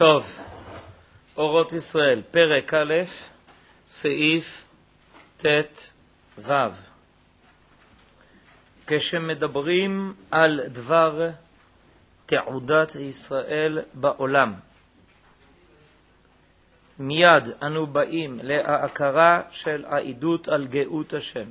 טוב, אורות ישראל, פרק א', סעיף ט'-ו'. כשמדברים על דבר תעודת ישראל בעולם, מיד אנו באים להכרה של העדות על גאות השם,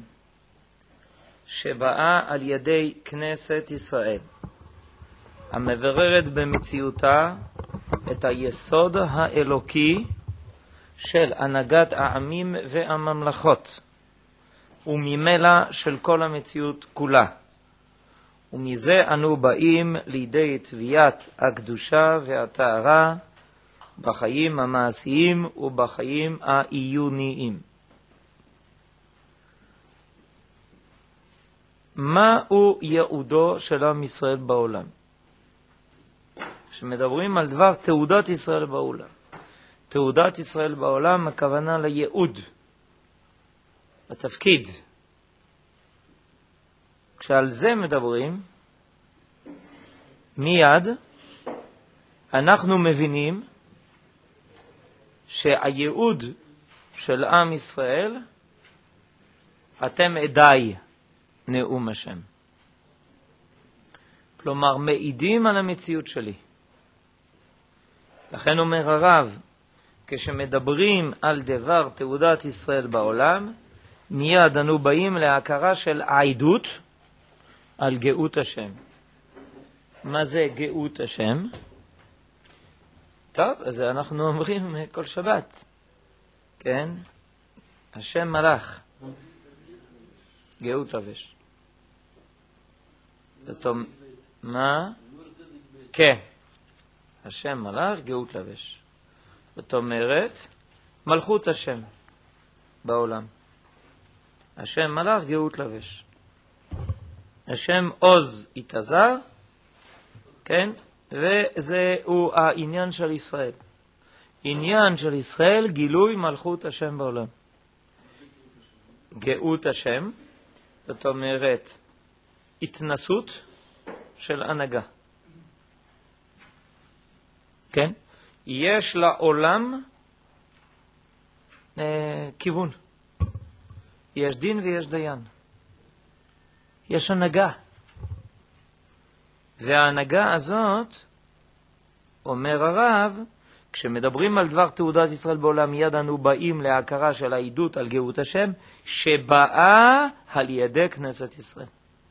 שבאה על ידי כנסת ישראל, המבררת במציאותה את היסוד האלוקי של הנהגת העמים והממלכות, וממילא של כל המציאות כולה. ומזה אנו באים לידי תביעת הקדושה והטהרה בחיים המעשיים ובחיים העיוניים. מהו ייעודו של עם ישראל בעולם? כשמדברים על דבר תעודת ישראל בעולם, תעודת ישראל בעולם הכוונה לייעוד, לתפקיד. כשעל זה מדברים, מיד אנחנו מבינים שהייעוד של עם ישראל, אתם עדיי נאום השם. כלומר, מעידים על המציאות שלי. לכן אומר הרב, כשמדברים על דבר תעודת ישראל בעולם, מיד אנו באים להכרה של העדות על גאות השם. מה זה גאות השם? טוב, אז אנחנו אומרים כל שבת, כן? השם מלך, גאות לבש. מה? כן. השם מלך, גאות לבש. זאת אומרת, מלכות השם בעולם. השם מלך, גאות לבש. השם עוז התעזר, כן? וזהו העניין של ישראל. עניין של ישראל, גילוי מלכות השם בעולם. גאות השם, זאת אומרת, התנסות של הנהגה. כן? יש לעולם כיוון. יש דין ויש דיין. יש הנהגה. וההנהגה הזאת, אומר הרב, כשמדברים על דבר תעודת ישראל בעולם, מיד אנו באים להכרה של העדות על גאות השם, שבאה על ידי כנסת ישראל.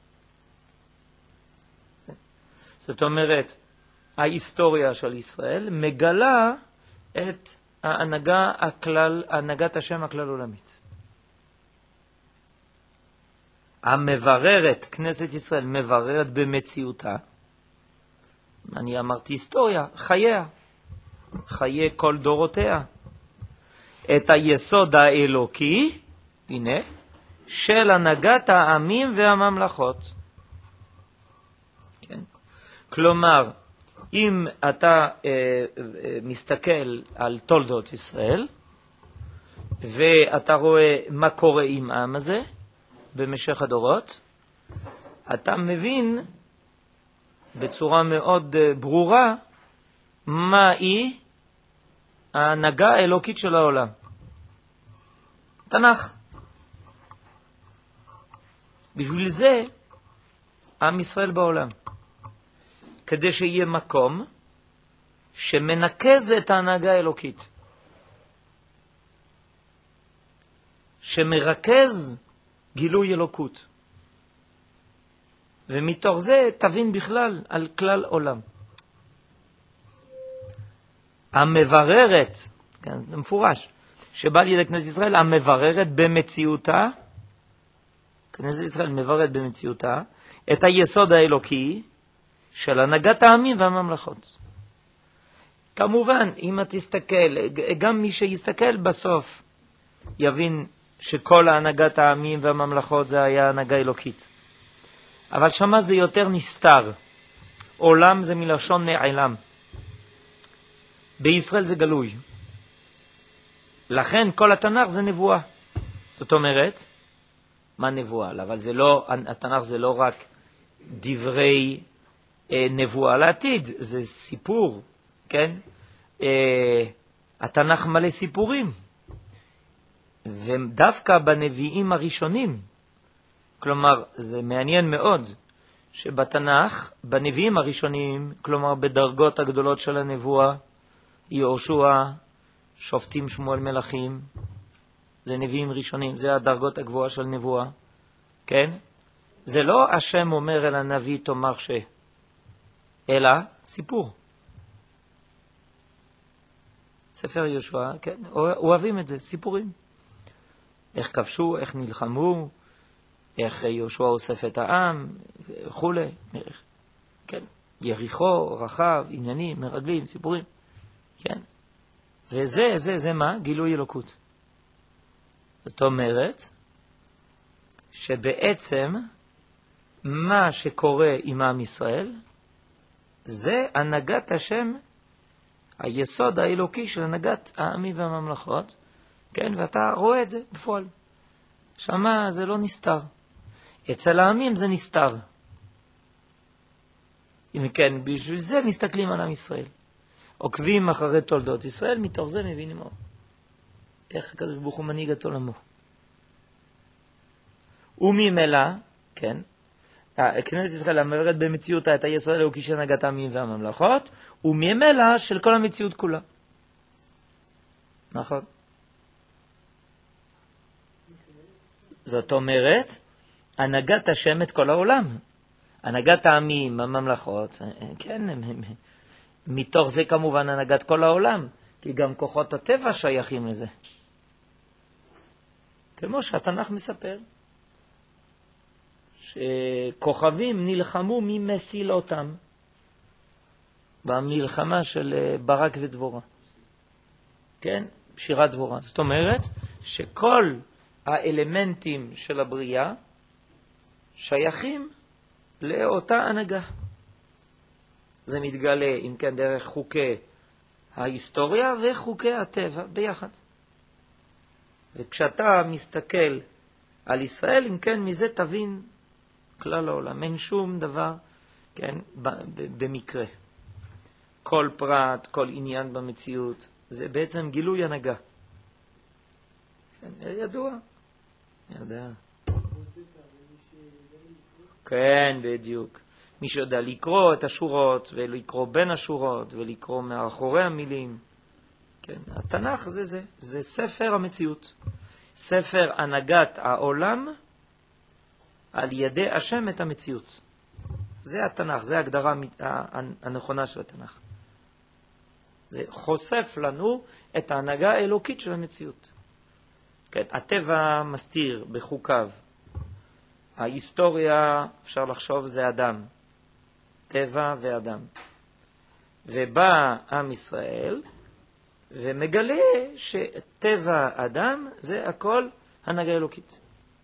זאת אומרת, ההיסטוריה של ישראל מגלה את הנהגת השם הכלל עולמית. המבררת, כנסת ישראל מבררת במציאותה, אני אמרתי היסטוריה, חייה, חיי כל דורותיה, את היסוד האלוקי, הנה, של הנהגת העמים והממלכות. כן? כלומר, אם אתה מסתכל על תולדות ישראל, ואתה רואה מה קורה עם העם הזה במשך הדורות, אתה מבין בצורה מאוד ברורה מהי ההנהגה האלוקית של העולם. תנ"ך. בשביל זה עם ישראל בעולם. כדי שיהיה מקום שמנקז את ההנהגה האלוקית. שמרכז גילוי אלוקות. ומתוך זה תבין בכלל על כלל עולם. המבררת, כן, זה מפורש, שבא לידי כנסת ישראל, המבררת במציאותה, כנסת ישראל מבררת במציאותה, את היסוד האלוקי, של הנהגת העמים והממלכות. כמובן, אם תסתכל, גם מי שיסתכל בסוף, יבין שכל ההנהגת העמים והממלכות זה היה הנהגה אלוקית. אבל שמה זה יותר נסתר. עולם זה מלשון נעלם. בישראל זה גלוי. לכן כל התנ"ך זה נבואה. זאת אומרת, מה נבואה? אבל זה לא, התנ"ך זה לא רק דברי נבואה לעתיד, זה סיפור, כן? התנ"ך מלא סיפורים, ודווקא בנביאים הראשונים, כלומר, זה מעניין מאוד, שבתנ"ך, בנביאים הראשונים, כלומר בדרגות הגדולות של הנבואה, יהושע, שופטים, שמואל, מלכים, זה נביאים ראשונים, זה הדרגות הגבוהה של נבואה, כן? זה לא השם אומר אל הנביא תאמר ש... אלא סיפור. ספר יהושע, כן? אוהבים את זה, סיפורים. איך כבשו, איך נלחמו, איך יהושע אוסף את העם, וכו'. כן? יריחו, רחב, עניינים, מרגלים, סיפורים. כן? וזה מה? גילוי אלוקות. זאת אומרת, שבעצם מה שקורה עם עם ישראל, זה הנהגת השם, היסוד האלוקי של הנהגת העמים והממלכות, כן? ואתה רואה את זה בפועל. שמה זה לא נסתר. אצל העמים זה נסתר. אם כן, בשביל זה מסתכלים על עם ישראל. עוקבים אחרי תולדות ישראל, מתוך זה מבינים איך הקדוש ברוך הוא מנהיג את עולמו. וממילא, כן, כנסת ישראל המבארת במציאותה את היסוד האלוקי של הנהגת העמים והממלכות, וממילא של כל המציאות כולה. נכון? זאת אומרת, הנהגת השם את כל העולם. הנהגת העמים, הממלכות, כן, מתוך זה כמובן הנהגת כל העולם, כי גם כוחות הטבע שייכים לזה. כמו שהתנ"ך מספר, שכוכבים נלחמו ממסילותם במלחמה של ברק ודבורה. כן? שירת דבורה. זאת אומרת שכל האלמנטים של הבריאה שייכים לאותה הנהגה. זה מתגלה, אם כן, דרך חוקי ההיסטוריה וחוקי הטבע ביחד. וכשאתה מסתכל על ישראל, אם כן, מזה תבין כלל העולם. אין שום דבר, כן, במקרה. כל פרט, כל עניין במציאות, זה בעצם גילוי הנהגה. כן, ידוע. ידע. כן, בדיוק. מי שיודע לקרוא את השורות, ולקרוא בין השורות, ולקרוא מאחורי המילים. כן, התנ"ך זה ספר המציאות. ספר הנהגת העולם על ידי השם את המציאות. זה התנ"ך, זה ההגדרה הנכונה של התנ"ך. זה חושף לנו את ההנהגה האלוקית של המציאות. כן, הטבע מסתיר בחוקיו. ההיסטוריה, אפשר לחשוב, זה אדם. טבע ואדם. ובא עם ישראל ומגלה שטבע אדם זה הכל הנהגה אלוקית.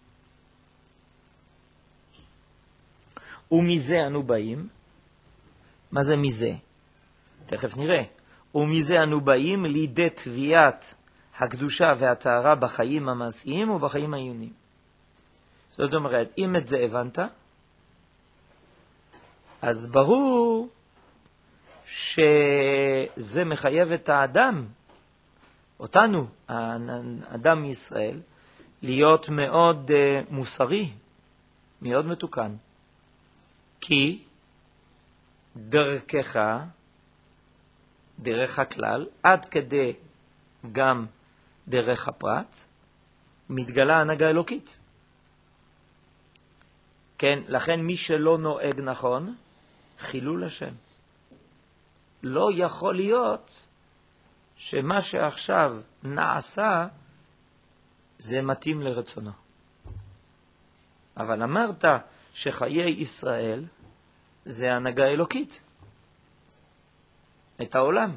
ומזה אנו באים. מה זה מזה? תכף נראה. ומזה אנו באים לידי תביעת הקדושה והטהרה בחיים המעשיים ובחיים העיוניים. זאת אומרת, אם את זה הבנת, אז ברור שזה מחייב את האדם, אותנו, האדם מישראל, להיות מאוד מוסרי, מאוד מתוקן. כי דרכך, דרך הכלל, עד כדי גם דרך הפרט, מתגלה הנהגה אלוקית. כן, לכן מי שלא נוהג נכון, חילול השם. לא יכול להיות שמה שעכשיו נעשה, זה מתאים לרצונו. אבל אמרת שחיי ישראל זה הנהגה אלוקית. את העולם.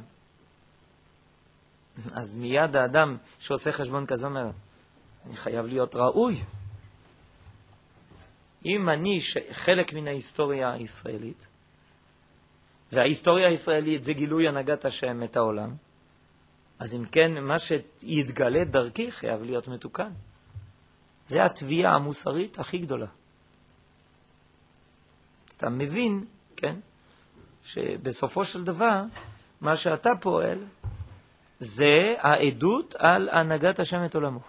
אז מיד האדם שעושה חשבון כזה אומר, אני חייב להיות ראוי. אם אני חלק מן ההיסטוריה הישראלית, וההיסטוריה הישראלית זה גילוי הנהגת השם את העולם, אז אם כן, מה שיתגלה דרכי חייב להיות מתוקן. זה התביעה המוסרית הכי גדולה. אתה מבין, כן, שבסופו של דבר, מה שאתה פועל, זה העדות על הנהגת השם את עולמו.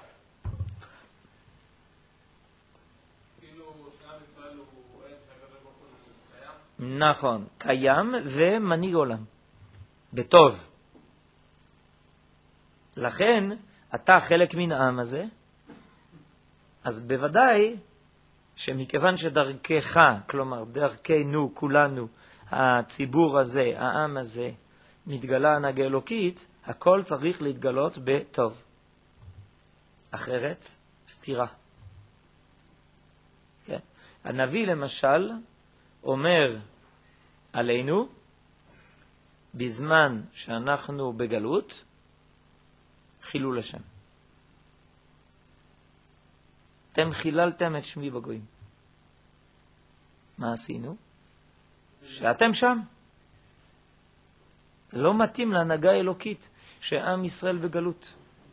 נכון, קיים ומנהיג עולם, בטוב. לכן, אתה חלק מן העם הזה, אז בוודאי שמכיוון שדרכך, כלומר דרכנו, כולנו, הציבור הזה, העם הזה, מתגלה הנהגה אלוקית, הכל צריך להתגלות בטוב. אחרת, סתירה. כן? הנביא למשל אומר עלינו, בזמן שאנחנו בגלות, חילול השם. אתם חיללתם את שמי בגויים. מה עשינו? שאתם שם. לא מתאים להנהגה אלוקית שעם ישראל בגלות.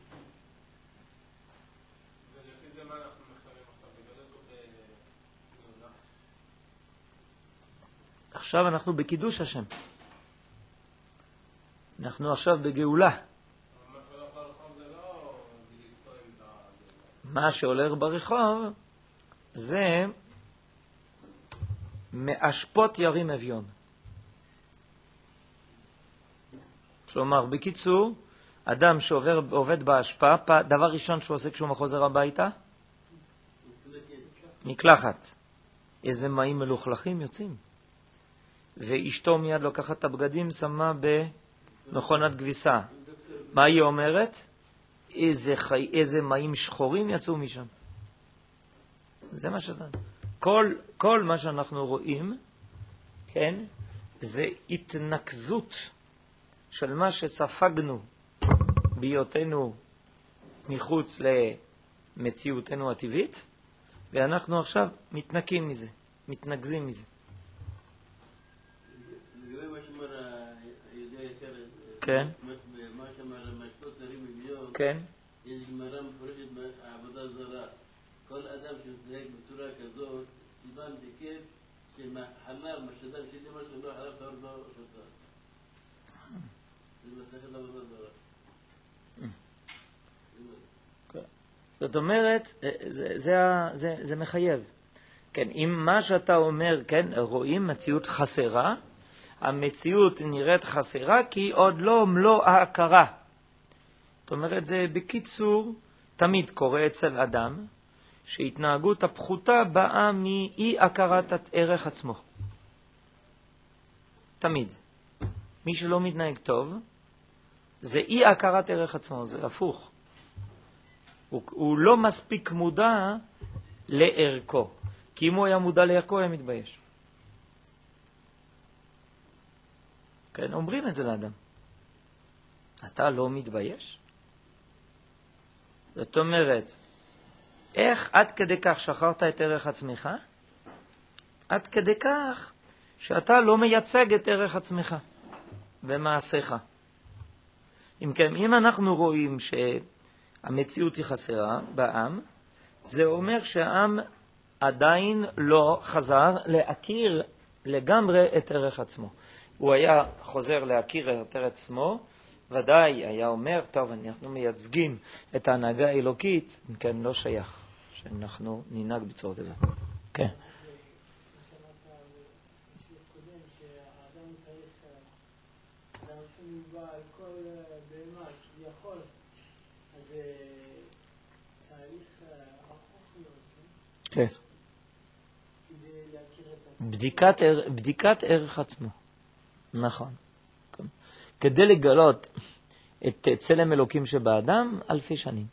עכשיו אנחנו בקידוש השם. אנחנו עכשיו בגאולה. מה שהולך ברחוב זה מאשפות ירים אביון. כלומר, בקיצור, אדם שעובד באשפה, דבר ראשון שהוא עושה כשהוא חוזר הביתה, מקלחת. איזה מים מלוכלכים יוצאים. ואשתו מיד לוקחת את הבגדים, שמה במכונת גביסה. מה היא אומרת? איזה מים שחורים יצאו משם. זה מה שאתה... כל מה שאנחנו רואים, כן, זה התנקזות של מה שספגנו בהיותנו מחוץ למציאותנו הטבעית, ואנחנו עכשיו מתנקים מזה, מתנגזים מזה. כן. כן. יש גמרא מפורשת בעבודה זרה. כל אדם שמתנהג בצורה כזאת, סימן דקב שמחלב, משדר שלי מה שלא חלב תאור לא שותה. זה מסכת עבודה זרה. זאת אומרת, זה מחייב. כן, אם מה שאתה אומר, כן, רואים מציאות חסרה, המציאות נראית חסרה כי עוד לא מלוא ההכרה. זאת אומרת, זה בקיצור תמיד קורה אצל אדם, שהתנהגות הפחותה באה מאי הכרת ערך עצמו. תמיד. מי שלא מתנהג טוב, זה אי הכרת ערך עצמו, זה הפוך. הוא לא מספיק מודע לערכו. כי אם הוא היה מודע לערכו, היה מתבייש. כן, אומרים את זה לאדם. אתה לא מתבייש? זאת אומרת, איך עד כדי כך שחררת את ערך עצמך? עד כדי כך שאתה לא מייצג את ערך עצמך במעשיך. אם כן, אם אנחנו רואים שהמציאות היא חסרה בעם, זה אומר שהעם עדיין לא חזר להכיר לגמרי את ערך עצמו. הוא היה חוזר להכיר את ערך עצמו, ודאי היה אומר, טוב, אנחנו מייצגים את ההנהגה האלוקית, אם כן, לא שייך שאנחנו ננהג בצורה כזאת. כן. כן. בדיקת ערך עצמו. נכון. כדי לגלות את צלם אלוקים שבאדם, אלפי שנים.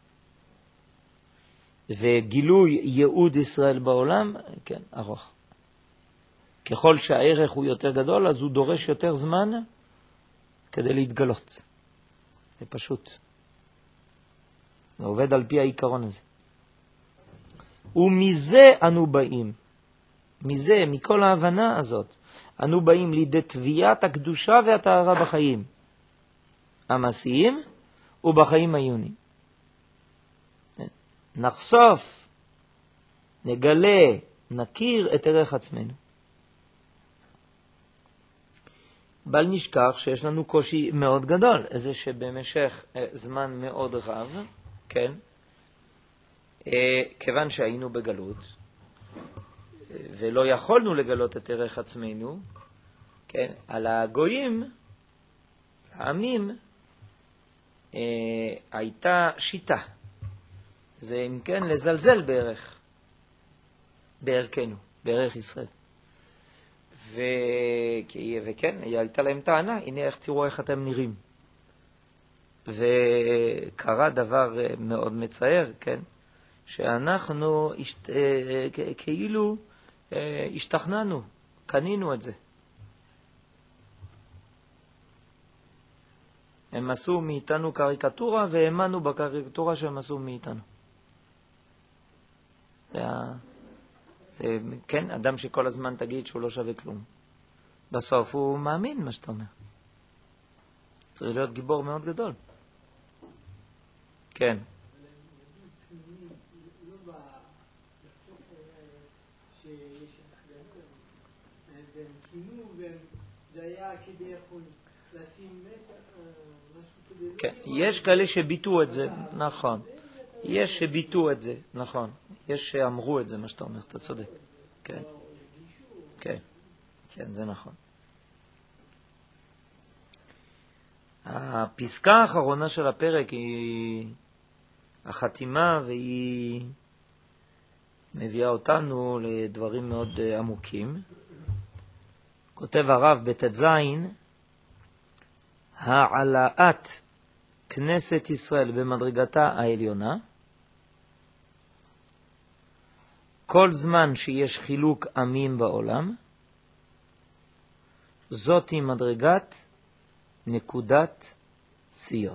וגילוי ייעוד ישראל בעולם, כן, ארוך. ככל שהערך הוא יותר גדול, אז הוא דורש יותר זמן כדי להתגלות. זה פשוט. זה עובד על פי העיקרון הזה. ומזה אנו באים. מזה, מכל ההבנה הזאת, אנו באים לידי תביעת הקדושה והטהרה בחיים המעשיים ובחיים העיוניים. נחשוף, נגלה, נכיר את ערך עצמנו. בל נשכח שיש לנו קושי מאוד גדול, זה שבמשך זמן מאוד רב, כן, כיוון שהיינו בגלות, ולא יכולנו לגלות את ערך עצמנו, כן, על הגויים, העמים, הייתה שיטה. זה אם כן לזלזל בערכנו, בערך ישראל. וכן, הייתה להם טענה, הנה איך תראו איך אתם נראים. וקרה דבר מאוד מצער, כן, שאנחנו כאילו השתכנענו, קנינו את זה. הם עשו מאיתנו קריקטורה, והאמנו בקריקטורה שהם עשו מאיתנו. זה, כן, אדם שכל הזמן תגיד שהוא לא שווה כלום. בסוף הוא מאמין מה שאתה אומר. צריך להיות גיבור מאוד גדול. כן. כן, יש כאלה שביטו את זה, נכון. יש שביטו את זה, נכון. יש שאמרו את זה, מה שאתה אומר, אתה צודק. כן. כן. כן, זה נכון. הפסקה האחרונה של הפרק היא החתימה, והיא מביאה אותנו לדברים מאוד עמוקים. כותב הרב בת' העלאת כנסת ישראל במדרגתה העליונה, כל זמן שיש חילוק עמים בעולם, זאת היא מדרגת נקודת ציון.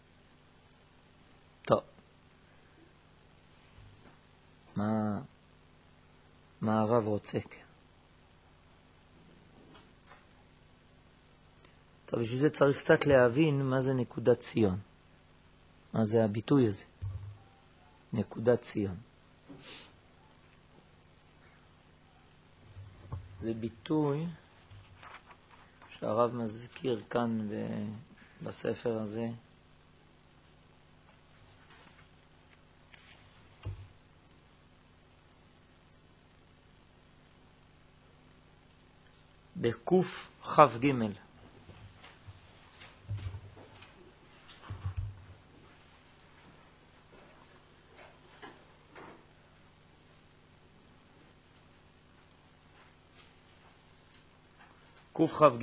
טוב. מה הרב רוצה? כן. טוב, בשביל זה צריך קצת להבין מה זה נקודת ציון. מה זה הביטוי הזה? נקודת ציון. זה ביטוי שהרב מזכיר כאן בספר הזה. בקוף חף ג' קכ"ג,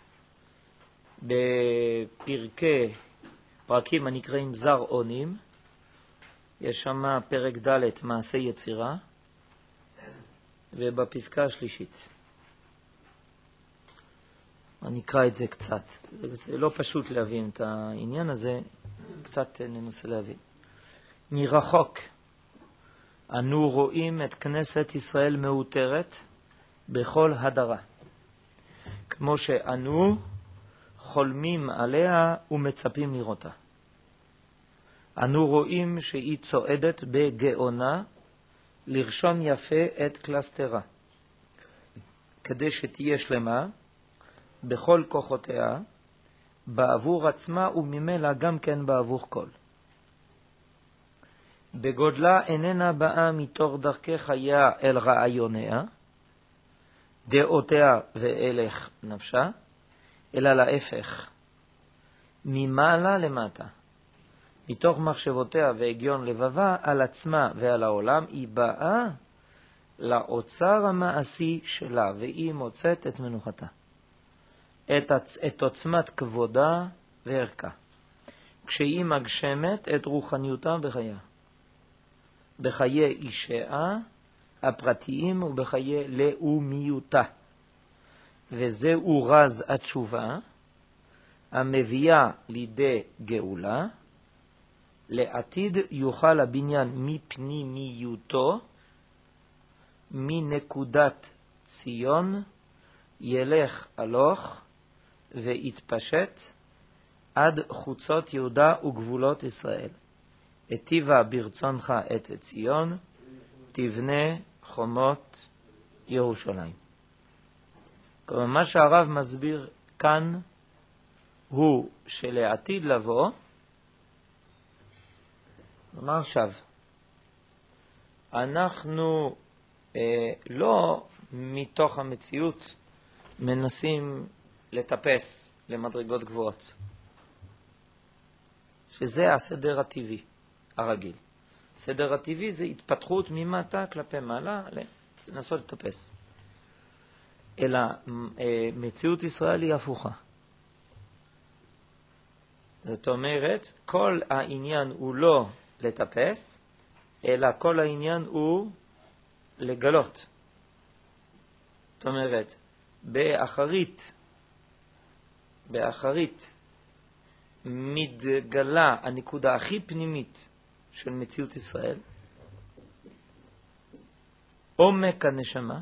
פרקים הנקראים זר עונים, יש שם פרק ד' מעשה יצירה, ובפסקה השלישית. אני אקרא את זה קצת. זה לא פשוט להבין את העניין הזה, קצת ננסה להבין. מרחוק אנו רואים את כנסת ישראל מאותרת בכל הדרה. כמו שאנו חולמים עליה ומצפים לראותה. אנו רואים שהיא צועדת בגאונה לרשום יפה את קלסטרה, כדי שתהיה שלמה בכל כוחותיה, בעבור עצמה וממילא גם כן בעבור כל. בגודלה איננה באה מתוך דרכי חייה אל רעיוניה, דעותיה ואלך נפשה, אלא להפך, ממעלה למטה, מתוך מחשבותיה והגיון לבבה על עצמה ועל העולם, היא באה לאוצר המעשי שלה, והיא מוצאת את מנוחתה, את עוצמת כבודה וערכה, כשהיא מגשמת את רוחניותה בחייה, בחיי אישיה הפרטיים ובחיי לאומיותה. וזהו רז התשובה המביאה לידי גאולה, לעתיד יוכל הבניין מפנימיותו, מנקודת ציון, ילך הלוך והתפשט עד חוצות יהודה וגבולות ישראל. הטיבה ברצונך את ציון, תבנה חומות ירושלים. כלומר, מה שהרב מסביר כאן הוא שלעתיד לבוא, נאמר עכשיו, אנחנו לא מתוך המציאות מנסים לטפס למדרגות גבוהות, שזה הסדר הטבעי הרגיל. סדר הטבעי זה התפתחות ממטה כלפי מעלה, לנסות לטפס. אלא מציאות ישראל היא הפוכה. זאת אומרת, כל העניין הוא לא לטפס, אלא כל העניין הוא לגלות. זאת אומרת, באחרית מתגלה הנקודה הכי פנימית של מציאות ישראל, עומק הנשמה,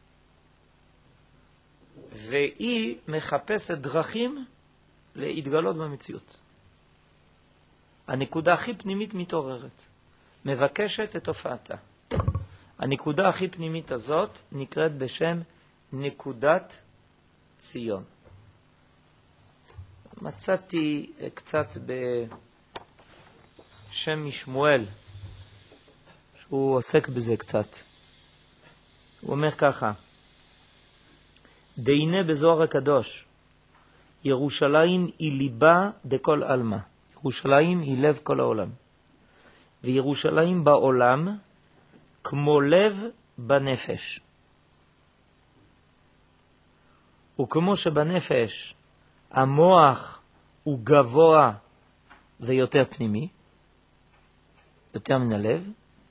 והיא מחפשת דרכים להתגלות במציאות. הנקודה הכי פנימית מתעוררת, מבקשת את הופעתה. הנקודה הכי פנימית הזאת נקראת בשם נקודת ציון. מצאתי קצת בשם משמואל, שהוא עוסק בזה קצת. הוא אומר ככה, דהינה בזוהר הקדוש, ירושלים היא ליבה דכל עלמא. ירושלים היא לב כל העולם. וירושלים בעולם כמו לב בנפש. וכמו שבנפש המוח הוא גבוה ויותר פנימי, יותר מן הלב,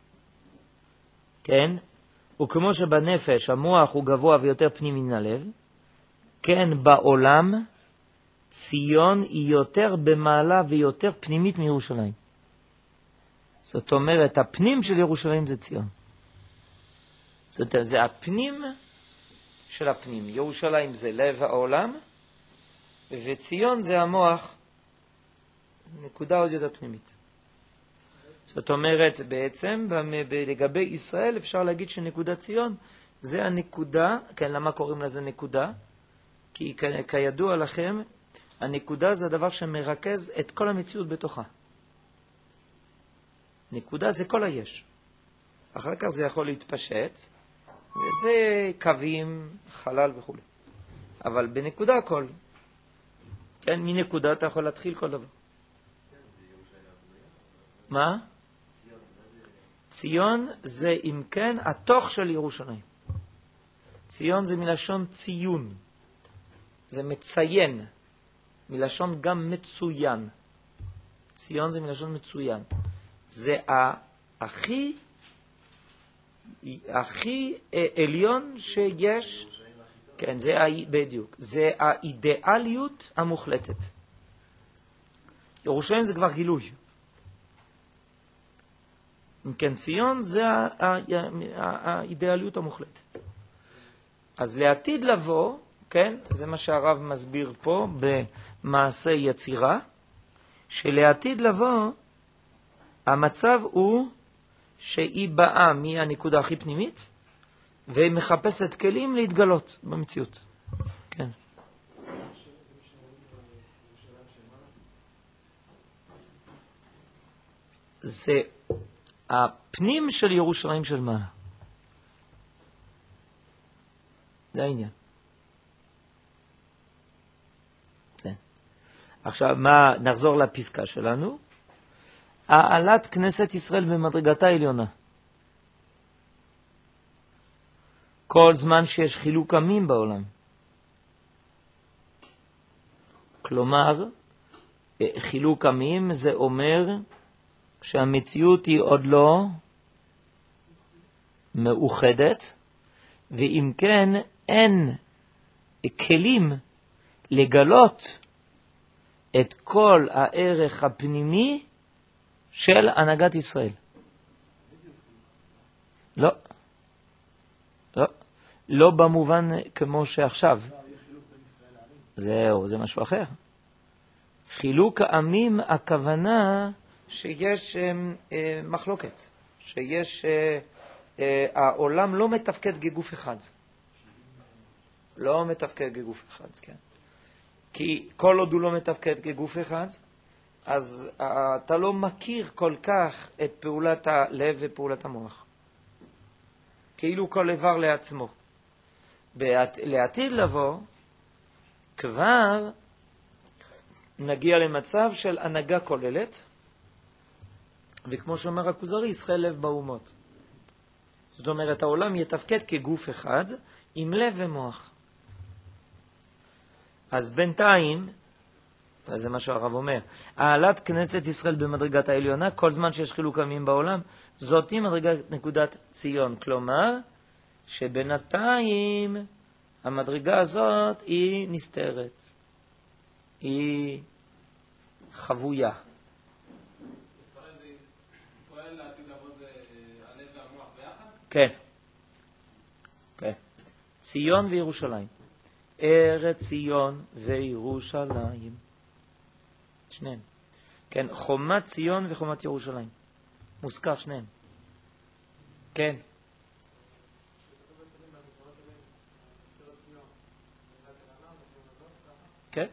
כן? וכמו שבנפש המוח הוא גבוה ויותר פנימי מן הלב, כן בעולם ציון היא יותר במעלה ויותר פנימית מירושלים. זאת אומרת, הפנים של ירושלים זה ציון. זאת אומרת, זה הפנים של הפנים. ירושלים זה לב העולם, וציון זה המוח, נקודה עוד יותר פנימית. זאת אומרת, בעצם, לגבי ישראל אפשר להגיד שנקודת ציון זה הנקודה, כן, למה קוראים לזה נקודה? כי כידוע לכם, הנקודה זה הדבר שמרכז את כל המציאות בתוכה. נקודה זה כל היש. אחר כך זה יכול להתפשט, וזה קווים, חלל וכו'. אבל בנקודה הכל. כן, מנקודה אתה יכול להתחיל כל דבר. מה? ציון זה אם כן התוך של ירושלים. ציון זה מלשון ציון. זה מציין. מלשון גם מצוין. ציון זה מלשון מצוין. זה הכי עליון שיש. כן, זה בדיוק. זה האידיאליות המוחלטת. ירושלים זה כבר גילוי. אם כן, ציון זה האידיאליות המוחלטת. אז לעתיד לבוא, כן, זה מה שהרב מסביר פה במעשה יצירה, שלעתיד לבוא המצב הוא שהיא באה מהנקודה הכי פנימית, והיא מחפשת כלים להתגלות במציאות. כן. זה הפנים של ירושלים של מעלה. זה העניין. זה. עכשיו, נחזור לפסקה שלנו. העלת כנסת ישראל במדרגתה העליונה. כל זמן שיש חילוק עמים בעולם. כלומר, חילוק עמים זה אומר שהמציאות היא עוד לא מאוחדת, ואם כן אין כלים לגלות את כל הערך הפנימי של הנהגת ישראל. לא. לא. לא במובן כמו שעכשיו. זהו, זה משהו אחר. חילוק העמים, הכוונה שיש מחלוקת, שיש העולם לא מתפקד כגוף אחד. לא מתפקד כגוף אחד, כן. כי כל עוד הוא לא מתפקד כגוף אחד, אז אתה לא מכיר כל כך את פעולת הלב ופעולת המוח. כאילו כל איבר לעצמו. לעתיד לבוא, כבר נגיע למצב של הנהגה כוללת, וכמו שאומר הכוזרי, ישראל לב באומות. זאת אומרת, העולם יתפקד כגוף אחד, עם לב ומוח. אז בינתיים, וזה מה שהרב אומר, העלת כנסת ישראל במדרגת העליונה, כל זמן שיש חילוק עמים בעולם, זאת היא מדרגת נקודת ציון. כלומר, שבינתיים המדרגה הזאת היא נסתרת. היא חבויה. ישראל לעתיד לעבוד הלב והמוח ביחד? כן. כן. ציון וירושלים. ארץ ציון וירושלים. שניהם. כן, חומת ציון וחומת ירושלים. מוזכר שניהם. כן. כן.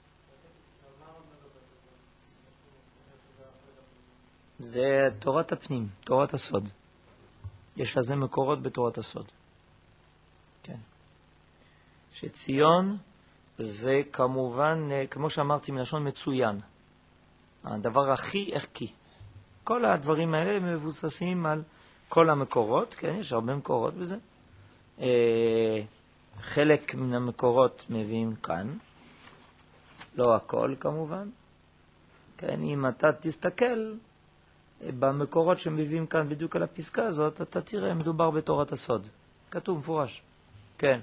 זה תורת הפנים, תורת הסוד. יש לזה מקורות בתורת הסוד. כן. שציון זה כמובן, כמו שאמרתי, מלשון מצוין. הדבר הכי ערכי. כל הדברים האלה מבוססים על כל המקורות, כן, יש הרבה מקורות בזה. חלק מן המקורות מביאים כאן, לא הכל כמובן. כן, אם אתה תסתכל במקורות שמביאים כאן בדיוק על הפסקה הזאת, אתה תראה, מדובר בתורת הסוד. כתוב מפורש. כן.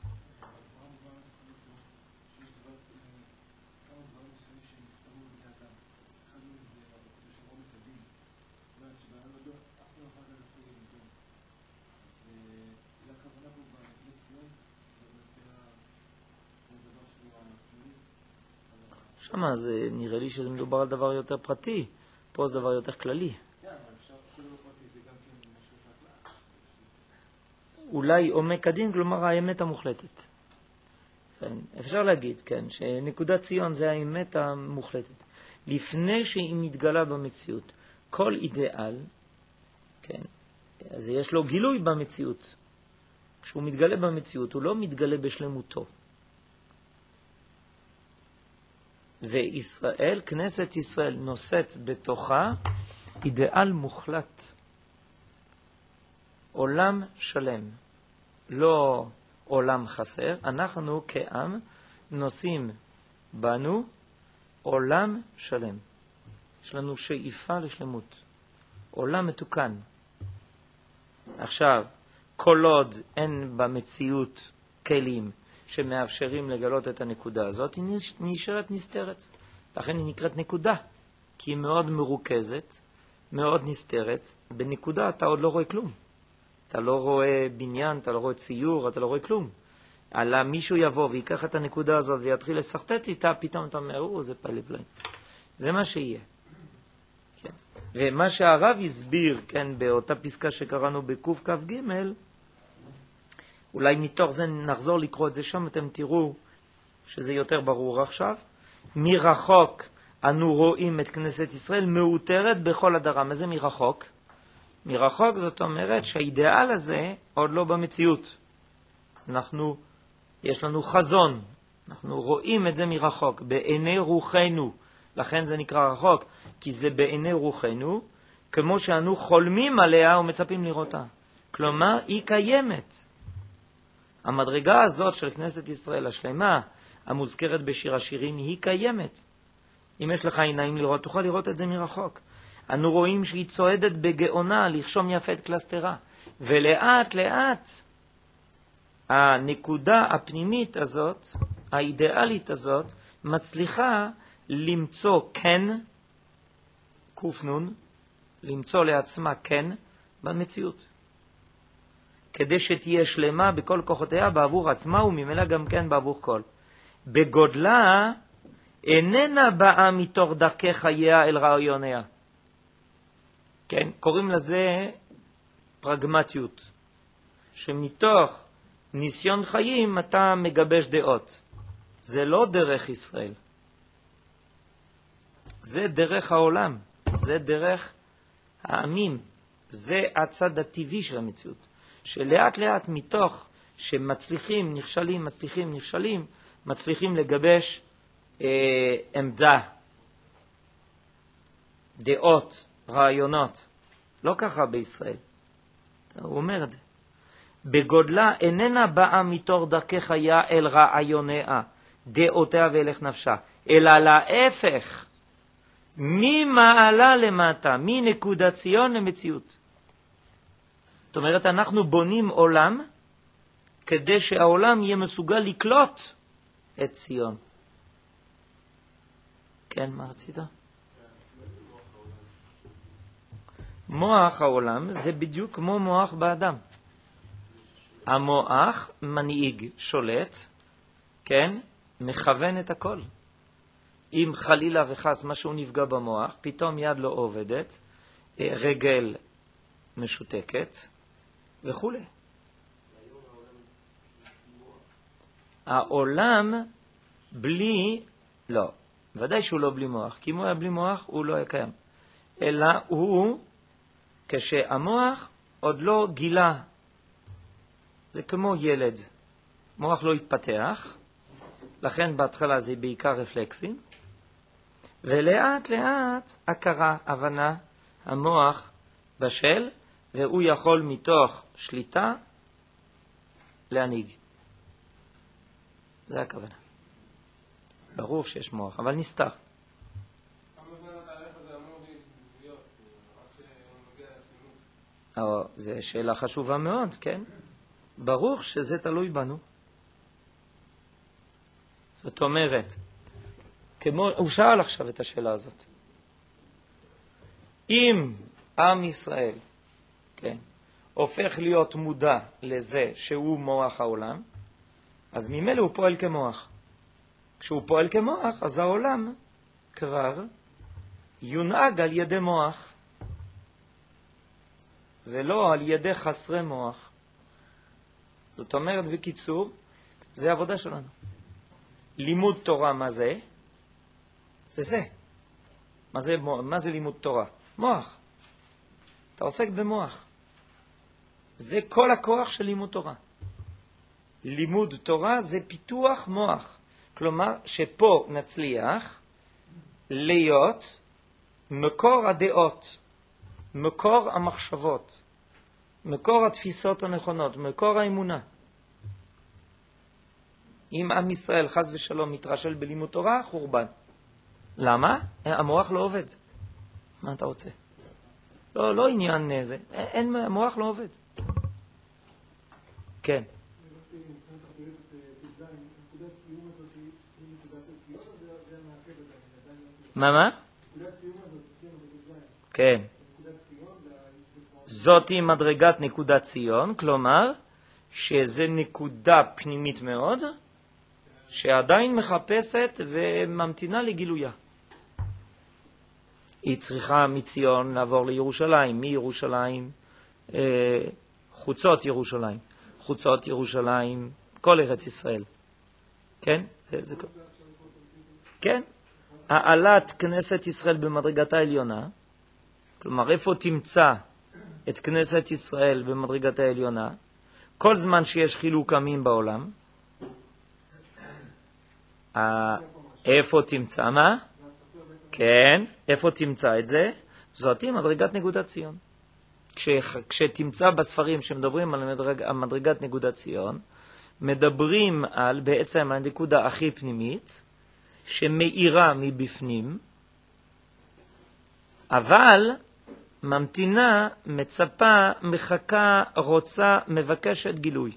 שמה זה נראה לי שזה מדובר על דבר יותר פרטי, פה זה דבר יותר כללי. אולי עומק הדין, כלומר האמת המוחלטת. כן, אפשר להגיד, כן, שנקודת ציון זה האמת המוחלטת. לפני שהיא מתגלה במציאות, כל אידיאל, כן, אז יש לו גילוי במציאות. כשהוא מתגלה במציאות, הוא לא מתגלה בשלמותו. וישראל, כנסת ישראל, נושאת בתוכה אידיאל מוחלט. עולם שלם. לא עולם חסר. אנחנו כעם נושאים בנו עולם שלם. יש לנו שאיפה לשלמות. עולם מתוקן. עכשיו, כל עוד אין במציאות כלים שמאפשרים לגלות את הנקודה הזאת, היא נשארת נסתרת. לכן היא נקראת נקודה, כי היא מאוד מרוכזת, מאוד נסתרת. בנקודה אתה עוד לא רואה כלום. אתה לא רואה בניין, אתה לא רואה ציור, אתה לא רואה כלום. אלא מישהו יבוא ויקח את הנקודה הזאת ויתחיל לשחטט איתה, פתאום אתה אומר, זה פלא פלא. זה מה שיהיה. כן. ומה שהרב הסביר, כן, באותה פסקה שקראנו בקוף כף ג', אולי מתוך זה נחזור לקרוא את זה שם, אתם תראו שזה יותר ברור עכשיו. מרחוק אנו רואים את כנסת ישראל מאותרת בכל הדרה. מה זה מרחוק? מרחוק זאת אומרת שהאידאל הזה עוד לא במציאות. יש לנו חזון, אנחנו רואים את זה מרחוק, בעיני רוחנו. לכן זה נקרא רחוק, כי זה בעיני רוחנו, כמו שאנו חולמים עליה ומצפים לראותה. כלומר, היא קיימת. המדרגה הזאת של כנסת ישראל השלמה, המוזכרת בשיר השירים, היא קיימת. אם יש לך עיניים לראות, תוכל לראות את זה מרחוק. אנו רואים שהיא צועדת בגאונה לחשום יפה את קלסטרה. ולאט לאט הנקודה הפנימית הזאת, האידיאלית הזאת, מצליחה למצוא כן, קופנון, למצוא לעצמה כן במציאות. כדי שתהיה שלמה בכל כוחותיה בעבור עצמה וממילא גם כן בעבור כל. בגודלה איננה באה מתוך דרכי חייה אל רעיוניה. כן, קוראים לזה פרגמטיות. שמתוך ניסיון חיים אתה מגבש דעות. זה לא דרך ישראל. זה דרך העולם. זה דרך העמים. זה הצד הטבעי של המציאות. שלאט לאט מתוך שמצליחים, נכשלים, מצליחים, נכשלים, מצליחים לגבש עמדה, דעות, רעיונות. לא ככה בישראל. הוא אומר את זה. בגודלה איננה באה מתוך דרכי חיה אל רעיוניה, דעותיה ואלך נפשה, אלא להפך, ממעלה למטה, מנקודת ציון למציאות. זאת אומרת, אנחנו בונים עולם כדי שהעולם יהיה מסוגל לקלוט את ציון. כן, מה רצית? מוח העולם זה בדיוק כמו מוח באדם. המוח מנהיג, שולט, כן, מכוון את הכל. אם חלילה וחס משהו נפגע במוח, פתאום יד לא עובדת, רגל משותקת וכו'. העולם בלי, לא, ודאי שהוא לא בלי מוח, כי אם הוא היה בלי מוח הוא לא היה קיים. אלא הוא, כשהמוח עוד לא גילה, זה כמו ילד, מוח לא התפתח, לכן בהתחלה זה בעיקר רפלקסים, ולאט לאט הכרה, הבנה, המוח בשל, והוא יכול מתוך שליטה להנהיג. זה הכוונה. ברור שיש מוח, אבל נסתר. זו שאלה חשובה מאוד, כן? ברור שזה תלוי בנו. זאת אומרת, הוא שאל עכשיו את השאלה הזאת. אם עם ישראל, כן, הופך להיות מודע לזה שהוא מוח העולם, אז ממילא הוא פועל כמוח. כשהוא פועל כמוח, אז העולם כבר יונהג על ידי מוח, ולא על ידי חסרי מוח. זאת אומרת, בקיצור, זה עבודה שלנו. לימוד תורה, מה זה? זה. מה זה לימוד תורה? מוח. אתה עוסק במוח. זה כל הכוח של לימוד תורה. לימוד תורה זה פיתוח מוח. כלומר, שפה נצליח להיות מקור הדעות, מקור המחשבות, מקור התפיסות הנכונות, מקור האמונה. אם עם ישראל חס ושלום מתרשל בלימוד תורה, חורבן. למה? המוח לא עובד. מה אתה רוצה? לא עניין זה. המוח לא עובד. כן. מה? כן. זאת היא מדרגת נקודת ציון, כלומר שזה נקודה פנימית מאוד, שעדיין מחפשת וממתינה לגילויה. היא צריכה מציון לעבור לירושלים, מירושלים, חוצות ירושלים, חוצות ירושלים, כל ארץ ישראל. כן? זה כן? העלת כנסת ישראל במדרגתה העליונה, כלומר איפה תמצא את כנסת ישראל במדרגתה העליונה, כל זמן שיש חילוק עמים בעולם, איפה תמצא? מה? כן, איפה תמצא את זה? זאת היא מדרגת נקודת ציון. כשתמצא בספרים שמדברים על מדרגת נקודת ציון, מדברים על בעצם הנקודה הכי פנימית, שמאירה מבפנים, אבל ממתינה, מצפה, מחכה, רוצה, מבקשת גילוי.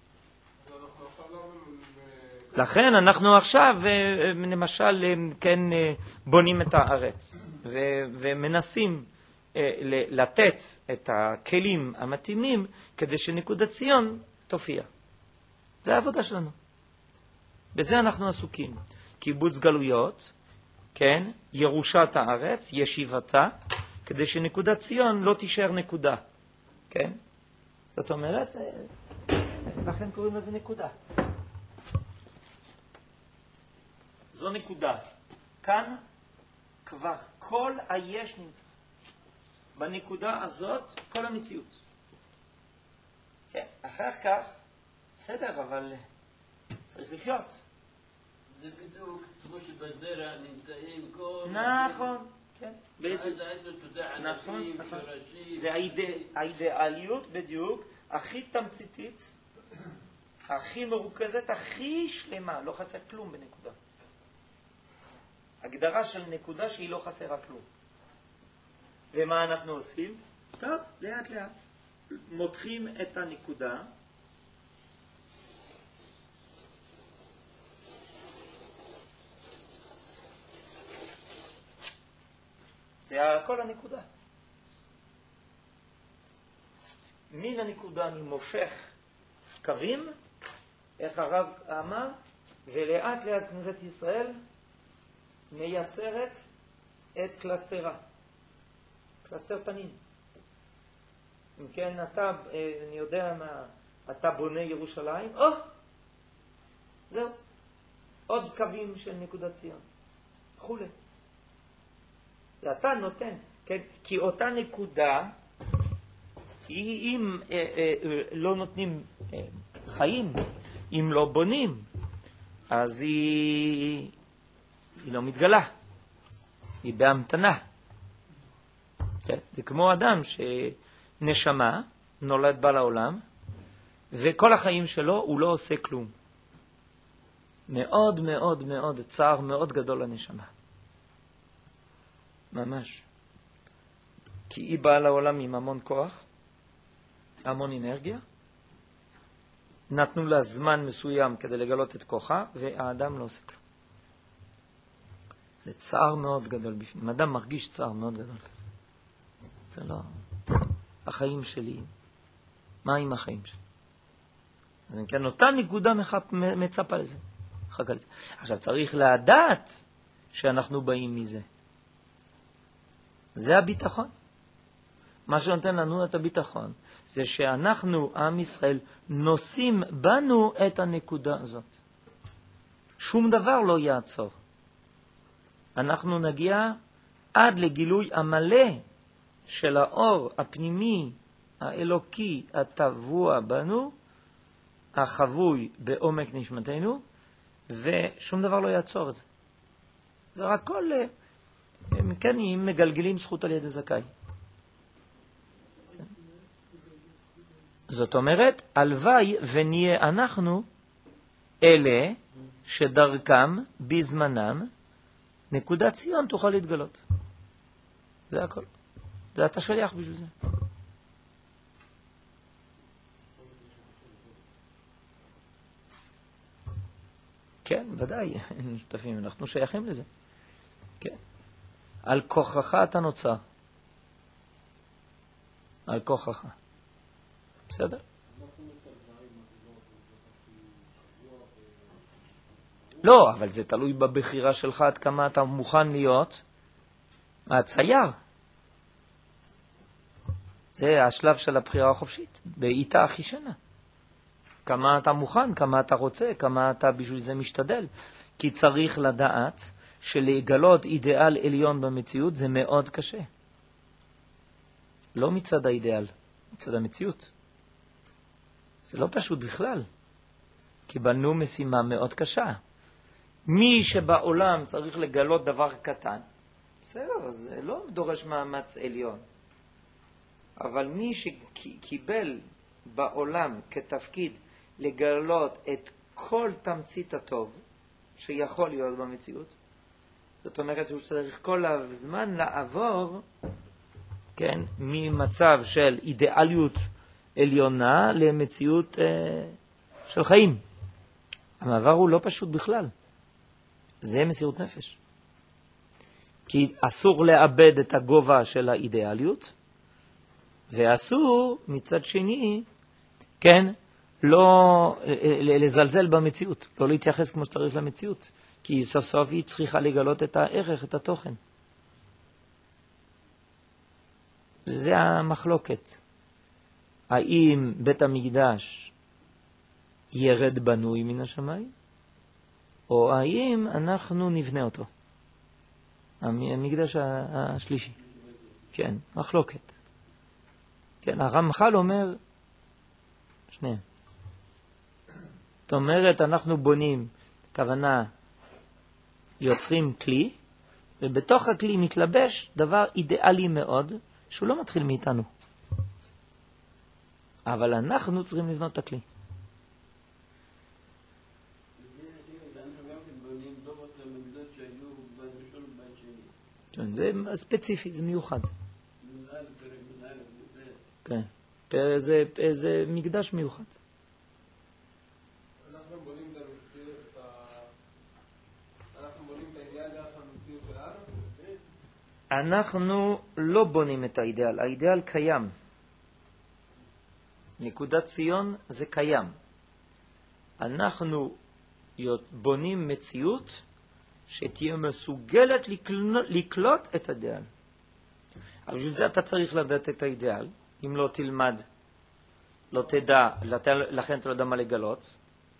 לכן אנחנו עכשיו, למשל, כן, בונים את הארץ, ומנסים לתת את הכלים המתאימים, כדי שנקודת ציון תופיע. זה העבודה שלנו. בזה אנחנו עסוקים. קיבוץ גלויות, כן, ירושת הארץ, ישיבתה, כדי שנקודת ציון לא תישאר נקודה. כן? זאת אומרת, לכן קוראים לזה נקודה. זו נקודה. כאן כבר כל היש נמצא. בנקודה הזאת כל המציאות. כן, אחר כך, בסדר, אבל צריך לחיות. זה בדיוק כמו שבזרע נמצאים כל... נכון, כן. ואז העצות תודה ענפים, שורשים... זה האידיאליות בדיוק, הכי תמציתית, הכי מרוכזת, הכי שלמה, לא חסר כלום בנקודה. הגדרה של נקודה שהיא לא חסרה כלום. ומה אנחנו עושים? טוב, לאט לאט. מותחים את הנקודה. זה כל הנקודה. מן הנקודה אני מושך קווים, איך הרב אמר, ולאט לאט כנסת ישראל מייצרת את קלסטרה. קלסטר פנים. אם כן, אתה, אני יודע מה, אתה בונה ירושלים, זהו. עוד קווים של נקודת ציון. חולה. זה אתה נותן, כן? כי אותה נקודה, אם לא נותנים חיים, אם לא בונים, אז היא לא מתגלה. היא בהמתנה. כן? זה כמו אדם שנשמה, נולד בה לעולם, וכל החיים שלו הוא לא עושה כלום. מאוד מאוד מאוד צער מאוד גדול לנשמה. ממש. כי היא באה לעולם עם המון כוח, המון אנרגיה, נתנו לה זמן מסוים כדי לגלות את כוחה, והאדם לא עושה כלום. זה צער מאוד גדול בפנים. אדם מרגיש צער מאוד גדול כזה. זה לא... החיים שלי, מה עם החיים שלי? אז כן, אותה נקודה מצפה לזה. חכה לזה. עכשיו צריך לדעת שאנחנו באים מזה. זה הביטחון. מה שנותן לנו את הביטחון, זה שאנחנו, עם ישראל, נושאים בנו את הנקודה הזאת. שום דבר לא יעצור. אנחנו נגיע עד לגילוי המלא של האור הפנימי, האלוקי, הטבוע בנו, החבוי בעומק נשמתנו, ושום דבר לא יעצור את זה. זה רק כל... כן, אם מגלגלים זכות על ידי זכאי. זאת אומרת, הלוואי ונהיה אנחנו אלה שדרכם בזמנם נקודת ציון תוכל להתגלות. זה הכל. זה אתה שליח בשביל זה. כן, ודאי, שותפים, אנחנו שייכים לזה. כן. על כוחך אתה נוצר. על כוחך. בסדר? לא, אבל זה תלוי בבחירה שלך עד כמה אתה מוכן להיות הצייר. זה השלב של הבחירה החופשית, בעיטה הכי שנה. כמה אתה מוכן, כמה אתה רוצה, כמה אתה בשביל זה משתדל. כי צריך לדעת שלגלות אידיאל עליון במציאות זה מאוד קשה. לא מצד האידיאל, מצד המציאות. זה לא פשוט בכלל. קיבלנו משימה מאוד קשה. מי שבעולם צריך לגלות דבר קטן, בסדר, זה לא דורש מאמץ עליון. אבל מי שקיבל בעולם כתפקיד לגלות את כל תמצית הטוב שיכול להיות במציאות, זאת אומרת שהוא צריך כל הזמן לעבור, כן, ממצב של אידיאליות עליונה למציאות של חיים. המעבר הוא לא פשוט בכלל. זה מסירות נפש. כי אסור לאבד את הגובה של האידיאליות, ואסור מצד שני, כן, לא לזלזל במציאות, לא להתייחס כמו שצריך למציאות, כי סוף סוף היא צריכה לגלות את הערך, את התוכן. זה המחלוקת. האם בית המקדש ירד בנוי מן השמיים, או האם אנחנו נבנה אותו. המקדש השלישי. כן, מחלוקת. כן, הרמח"ל אומר שניהם. זאת אומרת, אנחנו בונים, כוונה, יוצרים כלי, ובתוך הכלי מתלבש דבר אידיאלי מאוד, שהוא לא מתחיל מאיתנו. אבל אנחנו צריכים לבנות את הכלי. זה ספציפי, זה מיוחד. כן. זה מקדש מיוחד. אנחנו בונים את האידיאל דרך המציאות שלנו? אנחנו לא בונים את האידיאל. האידיאל קיים. נקודת ציון זה קיים. אנחנו בונים מציאות שתהיה מסוגלת לקלוט את האידיאל. אבל בשביל זה אתה צריך לדעת את האידיאל. אם לא תלמד, לא תדע, לכן אתה לא יודע מה לגלות.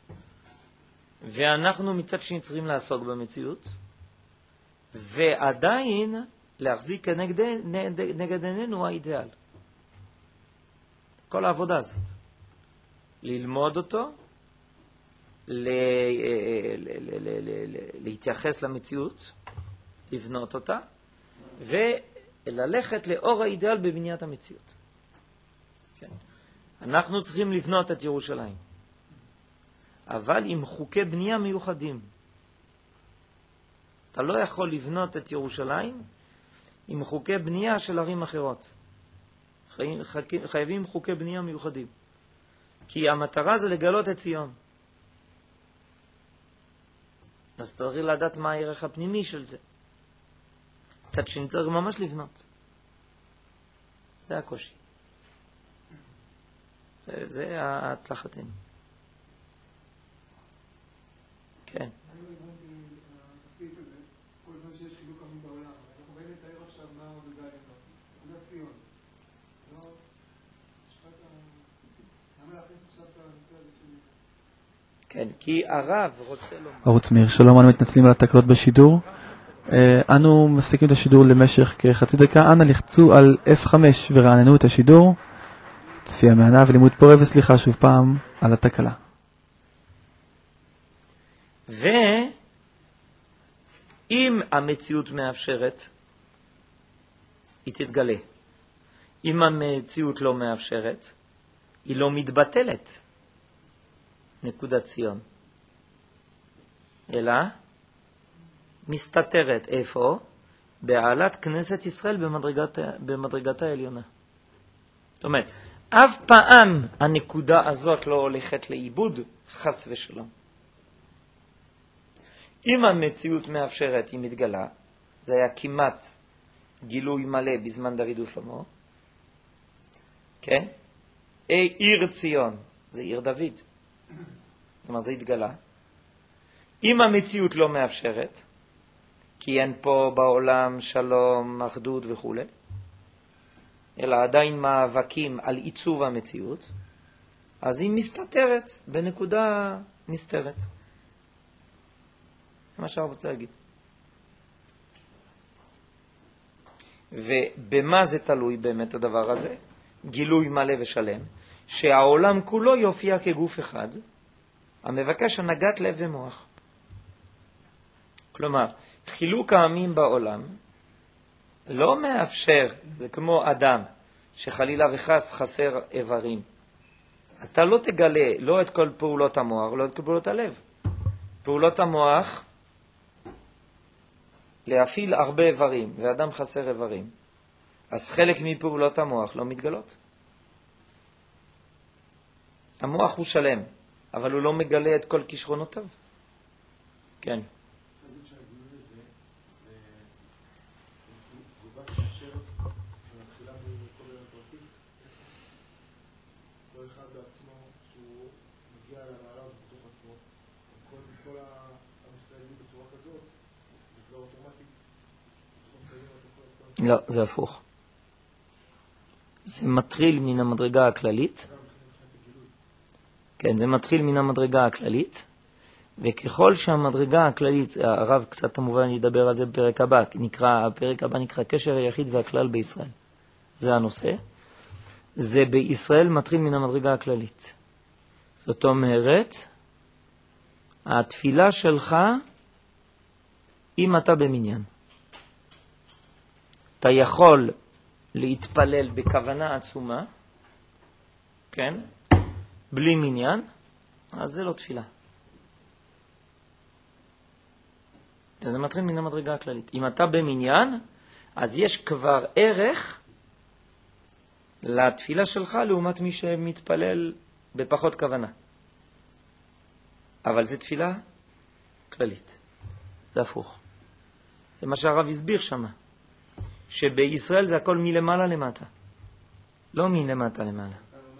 ואנחנו מצד שני צריכים לעסוק במציאות, ועדיין להחזיק נגד עינינו האידיאל. כל העבודה הזאת. ללמוד אותו, להתייחס למציאות, לבנות אותה, וללכת לאור האידיאל בבניית המציאות. כן. אנחנו צריכים לבנות את ירושלים, אבל עם חוקי בנייה מיוחדים. אתה לא יכול לבנות את ירושלים עם חוקי בנייה של ערים אחרות. חייבים חוקי בנייה מיוחדים. כי המטרה זה לגלות את ציון. אז צריך לדעת מה הערך הפנימי של זה. קצת שנצטרך ממש לבנות. זה הקושי. זה ההצלחתנו. כן. אני לא הבנתי הסעיף הזה, כל הזמן שיש חילוק עמים בעולם. אנחנו באים לתאר עכשיו מה המדרגה העליונה. נקודת ציון. לא, למה להכניס עכשיו את הנושא הזה שלי? כן, כי הרב רוצה לומר. ערוץ מאיר, שלום, אנו מתנצלים על התקלות בשידור. אנו מפסיקים את השידור למשך כחצי דקה. אנא לחצו על F5 ורעננו את השידור. צפייה מהנה ולימוד פורה, וסליחה שוב פעם על התקלה. ואם המציאות מאפשרת, היא תתגלה. אם המציאות לא מאפשרת, היא לא מתבטלת. נקודת ציון. אלא מסתתרת. איפה? בעלת כנסת ישראל במדרגתה העליונה. זאת אומרת, אף פעם הנקודה הזאת לא הולכת לאיבוד, חס ושלום. אם המציאות מאפשרת, היא מתגלה. זה היה כמעט גילוי מלא בזמן דוד ושלמה. כן? עיר ציון, זה עיר דוד. זאת אומרת, זה התגלה. אם המציאות לא מאפשרת, כי אין פה בעולם שלום, אחדות וכו', אלא עדיין מאבקים על עיצוב המציאות, אז היא מסתתרת בנקודה נסתרת. זה מה שאני רוצה להגיד. ובמה זה תלוי באמת הדבר הזה? גילוי מלא ושלם, שהעולם כולו יופיע כגוף אחד, המבקש הנהגת לב ומוח. כלומר, חילוק העמים בעולם לא מאפשר, זה כמו אדם שחלילה וחס חסר איברים. אתה לא תגלה לא את כל פעולות המוח, לא את כל פעולות הלב. פעולות המוח, להפעיל הרבה איברים, ואדם חסר איברים, אז חלק מפעולות המוח לא מתגלות. המוח הוא שלם, אבל הוא לא מגלה את כל כישרונותיו. כן. לא, זה הפוך. זה מתחיל מן המדרגה הכללית. כן, זה מתחיל מן המדרגה הכללית, וככל שהמדרגה הכללית, הרב קצת כמובן ידבר על זה בפרק הבא, הפרק הבא נקרא קשר היחיד והכלל בישראל. זה הנושא. זה בישראל מתחיל מן המדרגה הכללית. זאת אומרת, התפילה שלך, אם אתה במניין, אתה יכול להתפלל בכוונה עצומה, כן? בלי מניין, אז זה לא תפילה. זה מתחיל מן המדרגה הכללית. אם אתה במניין, אז יש כבר ערך לתפילה שלך לעומת מי שמתפלל בפחות כוונה. אבל זה תפילה כללית. זה הפוך. זה מה שהרב הסביר שם. שבישראל זה הכל מלמעלה למטה. לא מלמטה למעלה.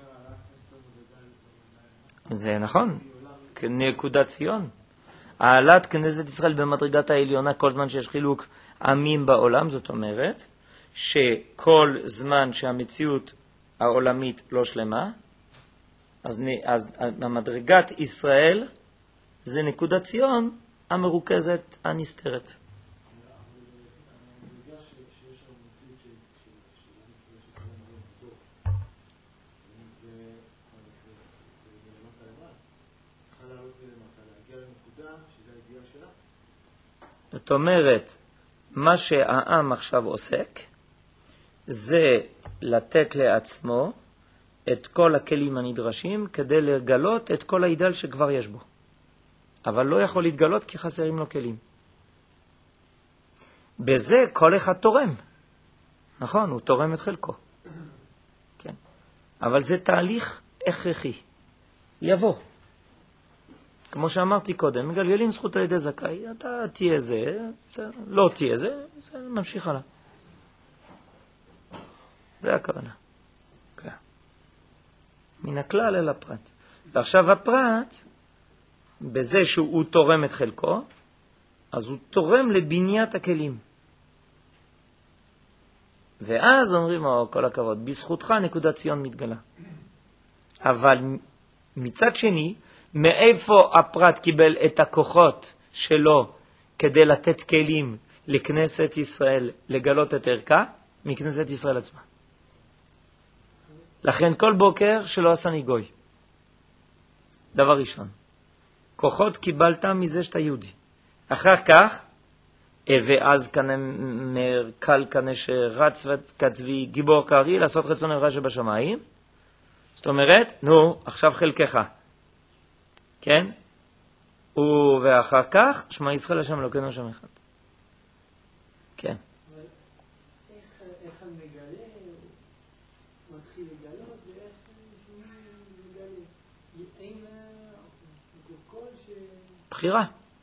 זה נכון. כנקודת ציון. העלת כנסת ישראל במדרגת העליונה כל זמן שיש חילוק עמים בעולם, זאת אומרת שכל זמן שהמציאות העולמית לא שלמה, אז המדרגת ישראל זה נקודת ציון המרוכזת הנסתרת. זאת אומרת, מה שהעם עכשיו עוסק, זה לתת לעצמו את כל הכלים הנדרשים כדי לגלות את כל האידל שכבר יש בו. אבל לא יכול להתגלות כי חסרים לו כלים. בזה כל אחד תורם. נכון, הוא תורם את חלקו. כן. אבל זה תהליך הכרחי. יבוא. כמו שאמרתי קודם, מגלגלים זכות על ידי זכאי, אתה תהיה זה, לא תהיה זה, זה ממשיך הלאה. זה הכוונה. כן. מן הכלל אל הפרט. ועכשיו הפרט, בזה שהוא תורם את חלקו, אז הוא תורם לבניית הכלים. ואז אומרים, כל הכבוד, בזכותך נקודת ציון מתגלה. אבל מצד שני, מאיפה הפרט קיבל את הכוחות שלו כדי לתת כלים לכנסת ישראל לגלות את ערכה? מכנסת ישראל עצמה. לכן כל בוקר שלא עשני גוי. דבר ראשון. כוחות קיבלת מזה שאתה יהודי. אחר כך, ואז קל כנה שרץ וקצבי גיבור קרי לעשות רצון הרע שבשמיים. זאת אומרת, נו, עכשיו חלקך. כן? ואחר כך, שמע ישראל השם אלוקינו שם אחד. כן. איך המגלה מתחיל לגלות ואיך שהוא מגלה? האם כל בחירה.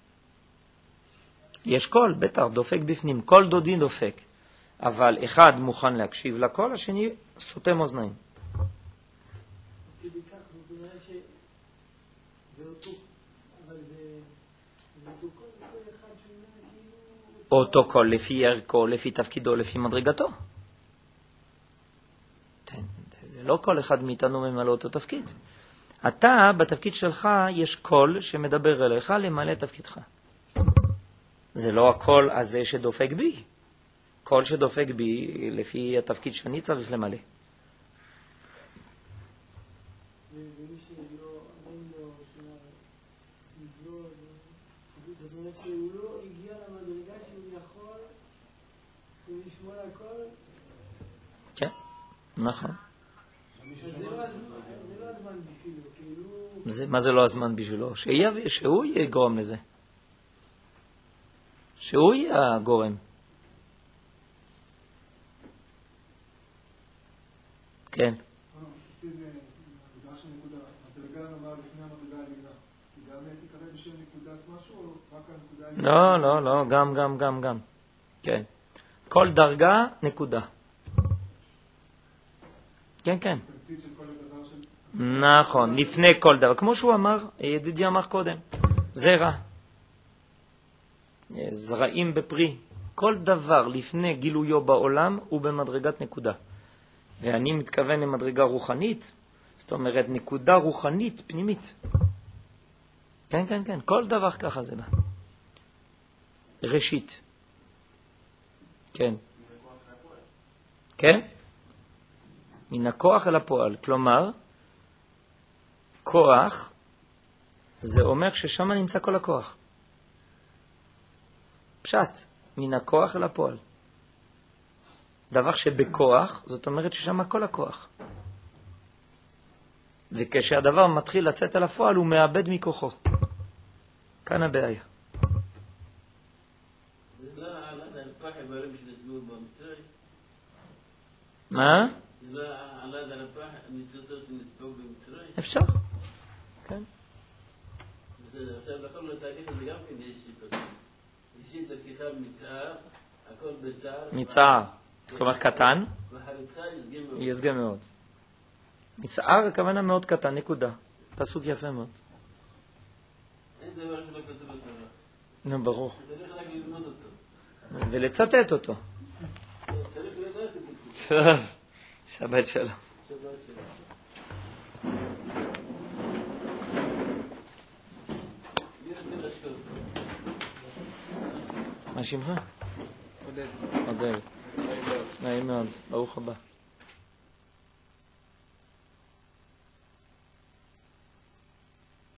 יש קול, בטח, דופק בפנים. קול דודי דופק. אבל אחד מוכן להקשיב לקול, השני סותם אוזניים. כדי כך זאת אומרת שזה אותו, אבל זה אותו קול, כל אחד שונה כאילו... אותו קול לפי ערכו, לפי תפקידו, לפי מדרגתו. זה לא כל אחד מאיתנו ממלא אותו תפקיד. אתה, בתפקיד שלך, יש קול שמדבר אליך למלא את תפקידך. זה לא הקול הזה שדופק בי. קול שדופק בי לפי התפקיד שאני צריך למלא. ומי שלא, אין לו שונה, זאת אומרת שהוא לא הגיע למדרגה שהוא יכול לשמוע הכל. כן, נכון. זה לא הזמן בשבילו, כאילו... מה זה לא הזמן בשבילו? שהוא יגרום לזה. שהוא יהיה הגורם. כן. לפי זה, המדרגה של נקודה, המדרגה נאמר לפני המדרגה העליונה. היא גם תקרא בשם נקודת משהו, או רק הנקודה העליונה? לא, גם. כן. כל דרגה, נקודה. כן. תמצית של כל הדבר של... נכון, לפני כל דבר. כמו שהוא אמר, ידידי אמר קודם, זרע. זרעים בפרי. כל דבר לפני גילויו בעולם הוא במדרגת נקודה. ואני מתכוון למדרגה רוחנית, זאת אומרת נקודה רוחנית פנימית. כן, כן, כן, כל דבר ככה זה בא. ראשית. כן. כן? מן הכוח אל הפועל. כלומר, כוח זה אומר ששם נמצא כל הכוח. פשט, מן הכוח אל הפועל. דבר שבכוח, זאת אומרת ששם כל הכוח. וכשהדבר מתחיל לצאת על הפועל, הוא מאבד מכוחו. כאן הבעיה. זה לא עלת הרפח איברים שנצבעו במצרים? מה? זה לא עלת הרפח המצוותות שנצבעו במצרים? אפשר. כן. בסדר, עכשיו לכל התהליך הזה גם כן יש שיטות. ראשית דרכך מצער, הכל בצער. מצער. כלומר קטן. וחריצה יסגה מאוד. יסגה מאוד. מצער הכוונה מאוד קטן, נקודה. פסוק יפה מאוד. אין דבר שלא כתוב בתורה. נו, ברור. צריך רק ללמוד אותו. ולצטט אותו. צריך לדעת את זה. שבת שלום. שבת שלום. מי רוצה לשקוט? מה שמך? עודד. נעים מאוד. ברוך הבא.